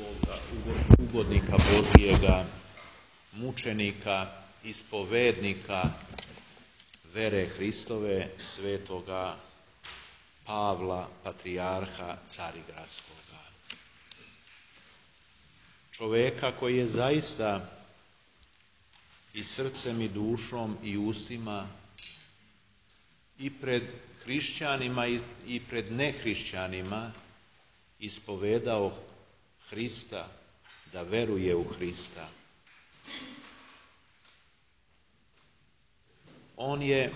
ovoga ugodnika Božijega, mučenika, ispovednika vere Hristove, svetoga Pavla, patrijarha Carigradskoga. Čoveka koji je zaista i srcem i dušom i ustima i pred hrišćanima i pred nehrišćanima ispovedao Hrista, da veruje u Hrista. On je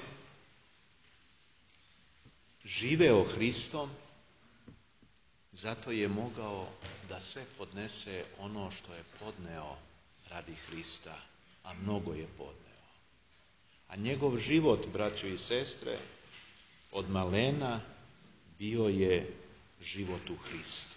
živeo Hristom, zato je mogao da sve podnese ono što je podneo radi Hrista, a mnogo je podneo. A njegov život, braćo i sestre, od malena bio je život u Hristu.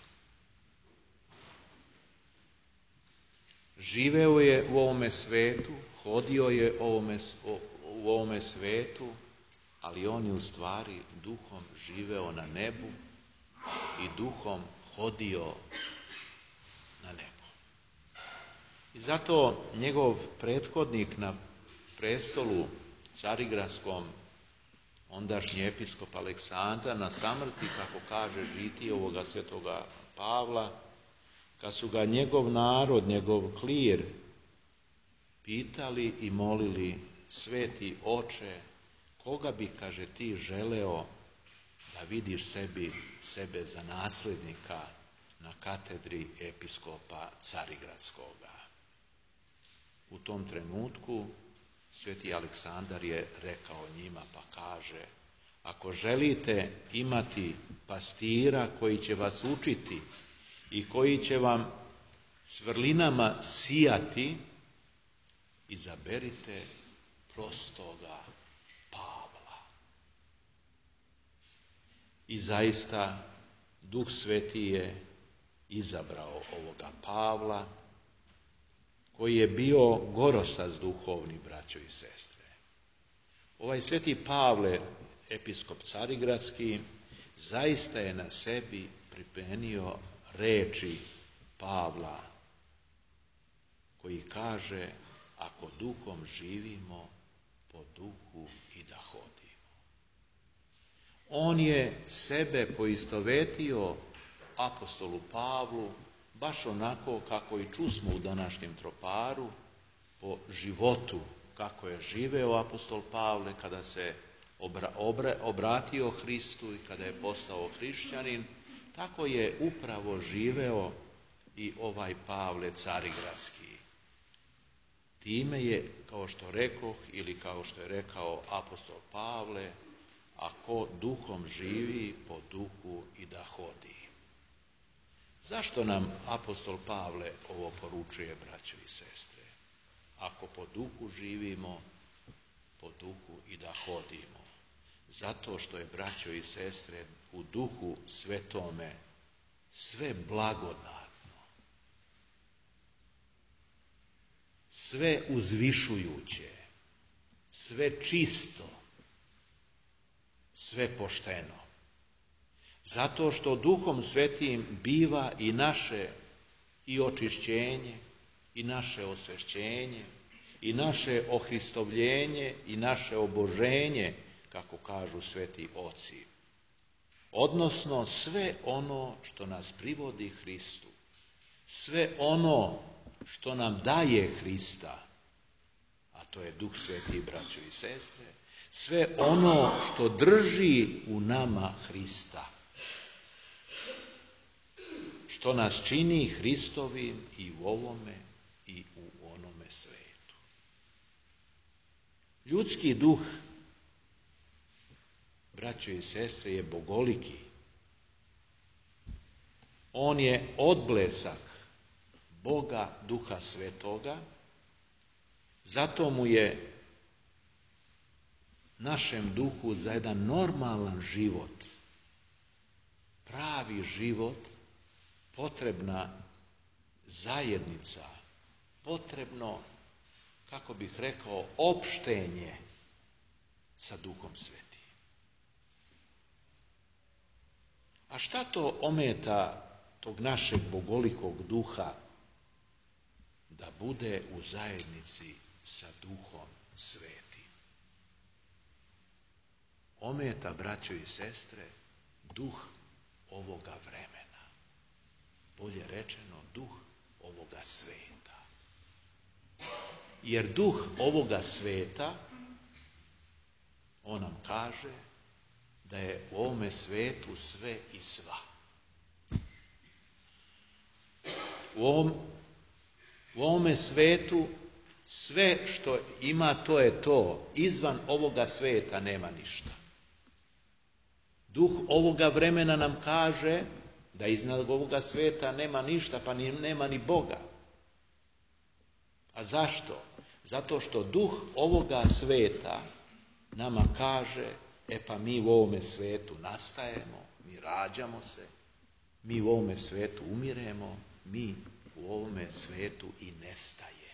Živeo je u ovome svetu, hodio je u ovome svetu, ali on je u stvari duhom živeo na nebu i duhom hodio na nebu. I zato njegov prethodnik na prestolu carigradskom, ondašnji episkop Aleksandar, na samrti, kako kaže žitije ovoga svetoga Pavla, kad su ga njegov narod, njegov klir pitali i molili: sveti oče, koga bi, kaže, ti želeo da vidiš sebe za nasljednika na katedri episkopa Carigradskoga? U tom trenutku sveti Aleksandar je rekao njima, pa kaže: ako želite imati pastira koji će vas učiti i koji će vam s vrlinama sijati, izaberite prostoga Pavla. I zaista Duh Sveti je izabrao ovoga Pavla, koji je bio gorosas duhovni, braćo i sestre. Ovaj sveti Pavle, episkop Carigradski, zaista je na sebi pripenio reči Pavla, koji kaže: ako duhom živimo, po duhu i da hodimo. On je sebe poistovetio apostolu Pavlu, baš onako kako i čusmo u današnjem troparu, po životu kako je živeo apostol Pavle kada se obratio Hristu i kada je postao hrišćanin, tako je upravo živeo i ovaj Pavle Carigradski. Time je, kao što rekoh, ili kao što je rekao apostol Pavle, ako duhom živi, po duhu i da hodi. Zašto nam apostol Pavle ovo poručuje, braćo i sestre? Ako po duhu živimo, po duhu i da hodimo. Zato što je, braćo i sestre, u duhu svetome sve blagodatno, sve uzvišujuće, sve čisto, sve pošteno. Zato što duhom svetim biva i naše i očišćenje, i naše osvešćenje, i naše ohristovljenje, i naše oboženje, kako kažu sveti oci. Odnosno sve ono što nas privodi Hristu, sve ono što nam daje Hrista, a to je Duh Sveti, braćo i sestre, sve ono što drži u nama Hrista, što nas čini Hristovim i u ovome i u onome svetu. Ljudski duh, braćo i sestre, je bogoliki. On je odblesak Boga Duha Svetoga, zato mu je našem duhu za jedan normalan život, pravi život, potrebna zajednica, potrebno, kako bih rekao, opštenje sa Duhom Svetim. A šta to ometa tog našeg bogolikog duha da bude u zajednici sa Duhom Svetim. Ometa, braćo i sestre, duh ovoga vremena. Bolje rečeno, duh ovoga sveta. Jer duh ovoga sveta, on nam kaže da je u ovome svetu sve i sva. U ovome svetu sve što ima, to je to. Izvan ovoga sveta nema ništa. Duh ovoga vremena nam kaže da iznad ovoga sveta nema ništa, pa nema ni Boga. A zašto? Zato što duh ovoga sveta nama kaže, pa mi u ovome svetu nastajemo, mi rađamo se, mi u ovome svetu umiremo, mi u ovome svetu i nestajemo.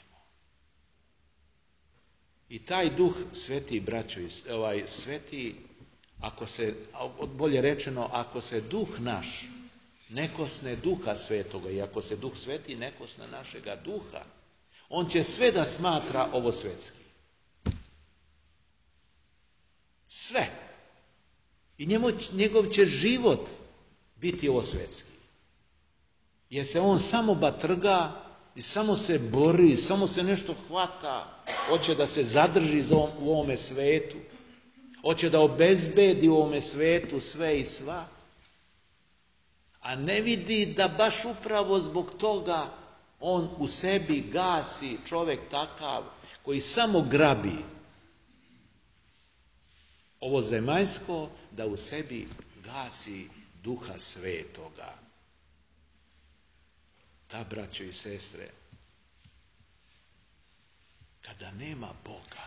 I taj duh sveti, braćo, sveti, bolje rečeno, ako se duh naš ne kosne duha svetoga i ako se duh sveti ne kosne našega duha, on će sve da smatra ovo svetski. Sve. I njegov će život biti ovo svetski. Jer se on samo batrga i samo se bori, samo se nešto hvata, hoće da se zadrži u ovome svetu, hoće da obezbedi u ovome svetu sve i sva, a ne vidi da baš upravo zbog toga on u sebi gasi, čovjek takav koji samo grabi ovo zemaljsko, da u sebi gasi duha svetoga. Da, braćo i sestre, kada nema Boga,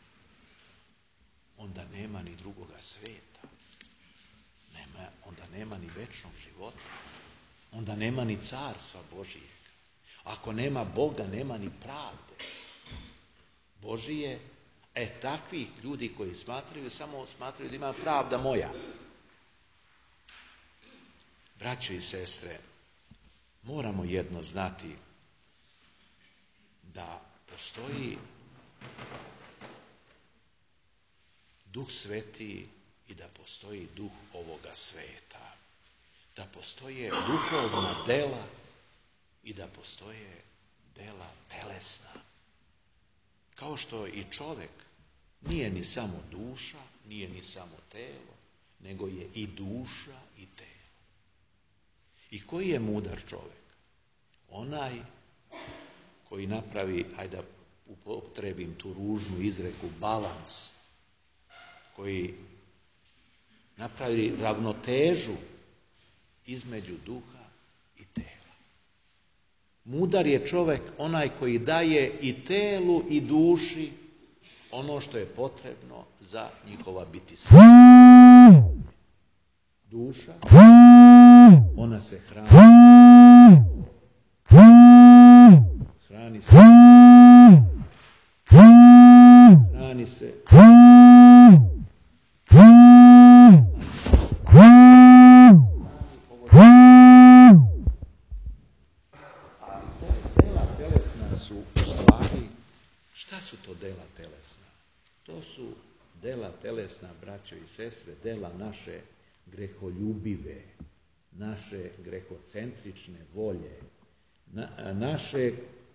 onda nema ni drugoga sveta. Onda nema ni večnog života. Onda nema ni carstva Božijeg. Ako nema Boga, nema ni pravde Božije. Takvih ljudi koji samo smatraju da ima pravda moja. Braćo i sestre, moramo jedno znati, da postoji Duh Sveti i da postoji duh ovoga sveta. Da postoje duhovna dela i da postoje dela telesna. Kao što i čovjek nije ni samo duša, nije ni samo telo, nego je i duša i telo. I koji je mudar čovjek? Onaj koji napravi, hajde da upotrebim tu ružnu izreku, balans, koji napravi ravnotežu između duha i tela. Mudar je čovjek onaj koji daje i telu i duši ono što je potrebno za njihova bitisanja. Duša, ona se hrani se dela telesna su u stvari, šta su to dela telesna? To su dela telesna, braćo i sestre, dela naše greholjubive, naše grehocentrične volje, naše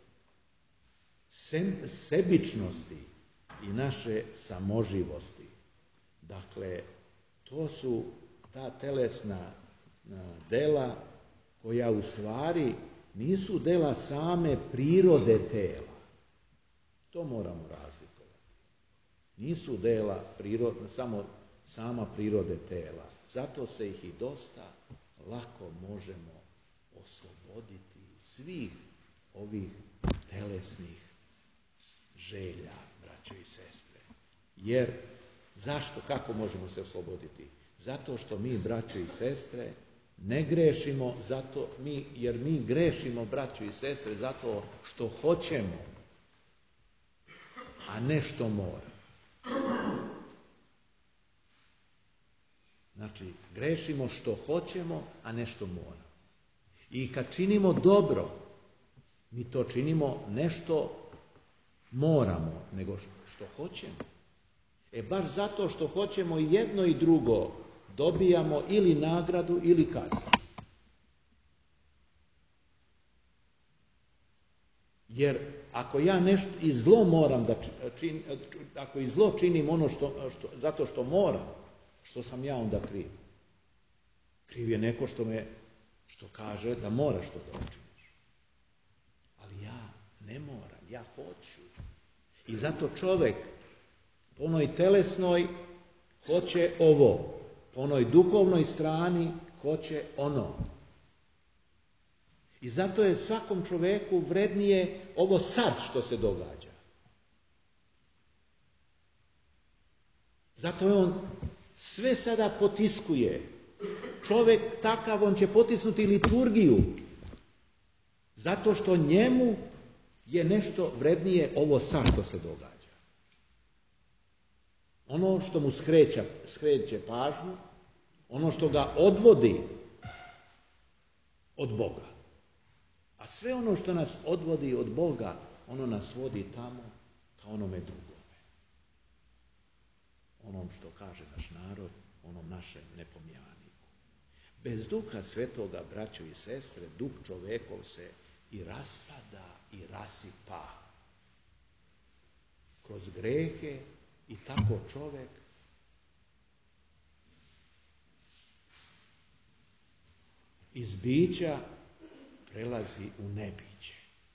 sebičnosti i naše samoživosti. Dakle, to su ta telesna dela koja u stvari nisu dela same prirode tela. To moramo razlikovati. Nisu dela sama prirode tela. Zato se ih i dosta lako možemo osloboditi svih ovih telesnih želja, braćo i sestre. Jer, zašto, kako možemo se osloboditi? Zato što mi, braćo i sestre, ne grešimo, jer mi grešimo, braćo i sestre, zato što hoćemo, a ne što moramo. Znači, grešimo što hoćemo, a ne što moramo. I kad činimo dobro, mi to činimo nešto moramo, nego što hoćemo. Baš zato što hoćemo i jedno i drugo, dobijamo ili nagradu ili kaznu. Jer ako ja nešto i zlo moram da činim, ako i zlo činim ono zato što moram, što sam ja onda kriv? Kriv je neko što kaže da moraš to da učiniš. Ali ja ne moram, ja hoću. I zato čovjek po onoj telesnoj hoće ovo, po onoj duhovnoj strani hoće ono. I zato je svakom čovjeku vrednije ovo sad što se događa. Zato je on sve sada potiskuje. Čovjek takav, on će potisnuti liturgiju. Zato što njemu je nešto vrednije ovo sad što se događa. Ono što mu skreće pažnju, ono što ga odvodi od Boga. A sve ono što nas odvodi od Boga, ono nas vodi tamo ka onome drugome. Onom što kaže naš narod, onom našem nepomijaniku. Bez Duha Svetoga, braćo i sestre, duh čovjekov se i raspada i rasipa kroz grehe i tako čovjek iz bića prelazi u nebiće.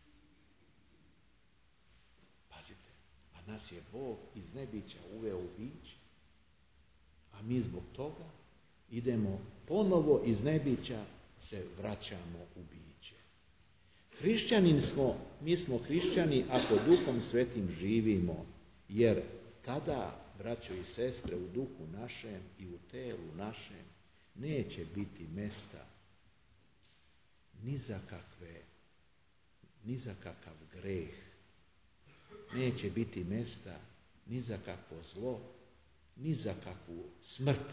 Pazite, a nas je Bog iz nebića uveo u biće, a mi zbog toga idemo ponovo iz nebića se vraćamo u biće. Hrišćanin smo, mi smo hrišćani ako Duhom Svetim živimo, jer tada, braćo i sestre, u duhu našem i u telu našem neće biti mesta ni za kakav greh. Neće biti mesta ni za kakvo zlo, ni za kakvu smrt.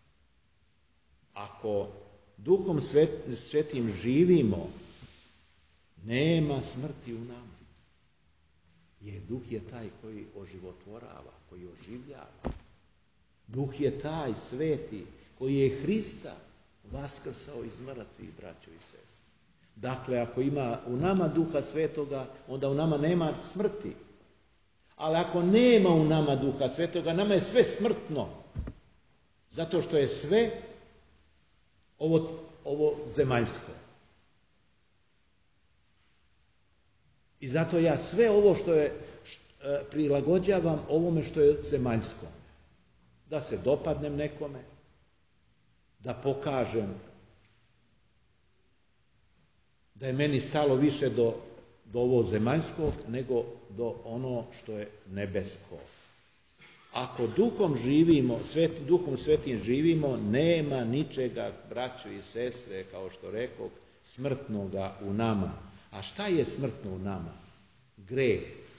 Ako Duhom Svetim živimo, nema smrti u nama. Jer Duh je taj koji oživotvorava, koji oživljava. Duh je taj sveti koji je Hrista vaskrsao iz mrtvih, braćo i sestre. Dakle, ako ima u nama Duha Svetoga, onda u nama nema smrti. Ali ako nema u nama Duha Svetoga, nama je sve smrtno. Zato što je sve ovo zemaljsko. I zato ja sve ovo što je prilagođavam ovome što je zemaljsko. Da se dopadnem nekome, da pokažem da je meni stalo više do ovo zemaljskog nego do ono što je nebesko. Ako Duhom živimo, Duhom Svetim živimo, nema ničega, braćo i sestre, kao što rekoh, smrtnoga u nama. A šta je smrtno u nama? Greh.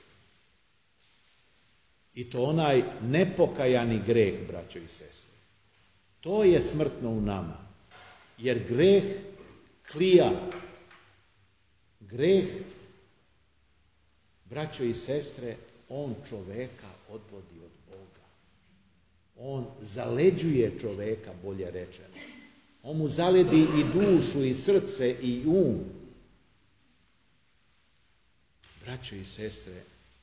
I to onaj nepokajani greh, braćo i sestre. To je smrtno u nama. Jer greh klija. Greh, braćo i sestre, on čoveka odvodi od Boga. On zaleđuje čoveka, bolje rečeno. On mu zaledi i dušu, i srce, i um. Braćo i sestre,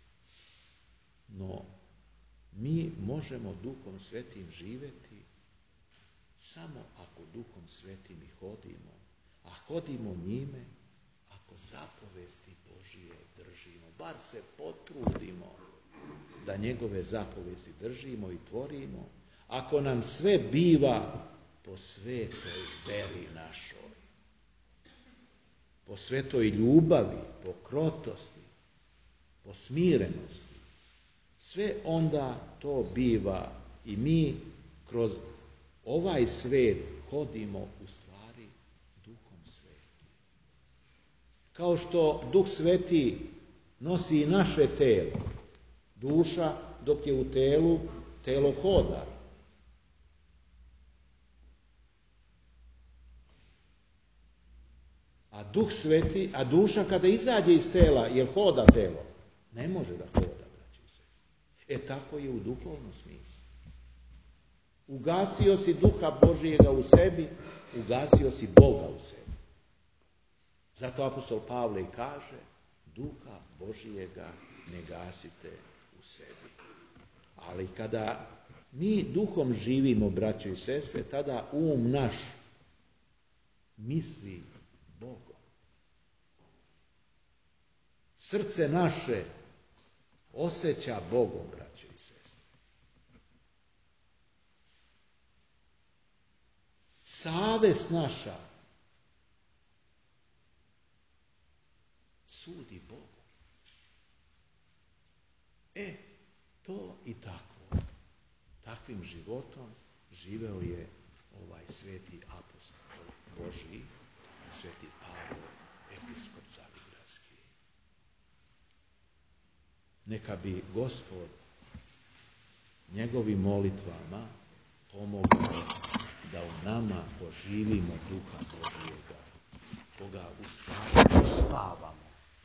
no mi možemo Duhom Svetim živjeti samo ako Duhom Svetim i hodimo, a hodimo njime ako zapovesti Božije držimo, bar se potrudimo da njegove zapovesti držimo i tvorimo, ako nam sve biva po svetoj veri našoj, po svetoj ljubavi, po krotosti, po smirenosti, sve onda to biva i mi kroz ovaj svet hodimo u stvari Duhom Svetim. Kao što Duh Sveti nosi i naše telo, duša dok je u telu, telo hoda. A Duh Sveti, a duša kada izađe iz tela, jer hoda telo, ne može da hoda, braći i sestre. Tako je u duhovnom smislu. Ugasio si Duha Božijega u sebi, ugasio si Boga u sebi. Zato apostol Pavle i kaže, Duha Božijega ne gasite u sebi. Ali kada mi duhom živimo, braćo i sestre, tada naš misli Bogom. Srce naše osjeća Bogom, braćo i sestre. Savest naša sudi Bogu. To i tako. Takvim životom živeo je ovaj sveti apostol Božji, sveti Pavle, episkop Carigradski. Neka bi Gospod njegovim molitvama pomogao da u nama oživimo Duha Božjega, koga uspavamo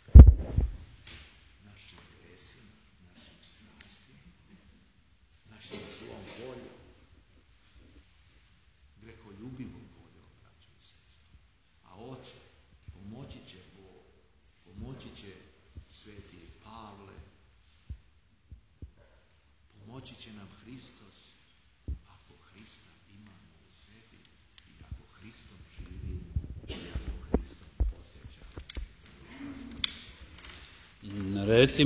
našim gresima, našim strastima, našim zlom voljom, grekoljubivom voljom, braćo i sestre. A Oče, pomoći će Bog, pomoći će sveti Pavle, pomoći će nam Hristos, ako Hrista imamo u sebi i ako Hristom živimo i ako Hristom posjećamo. Recimo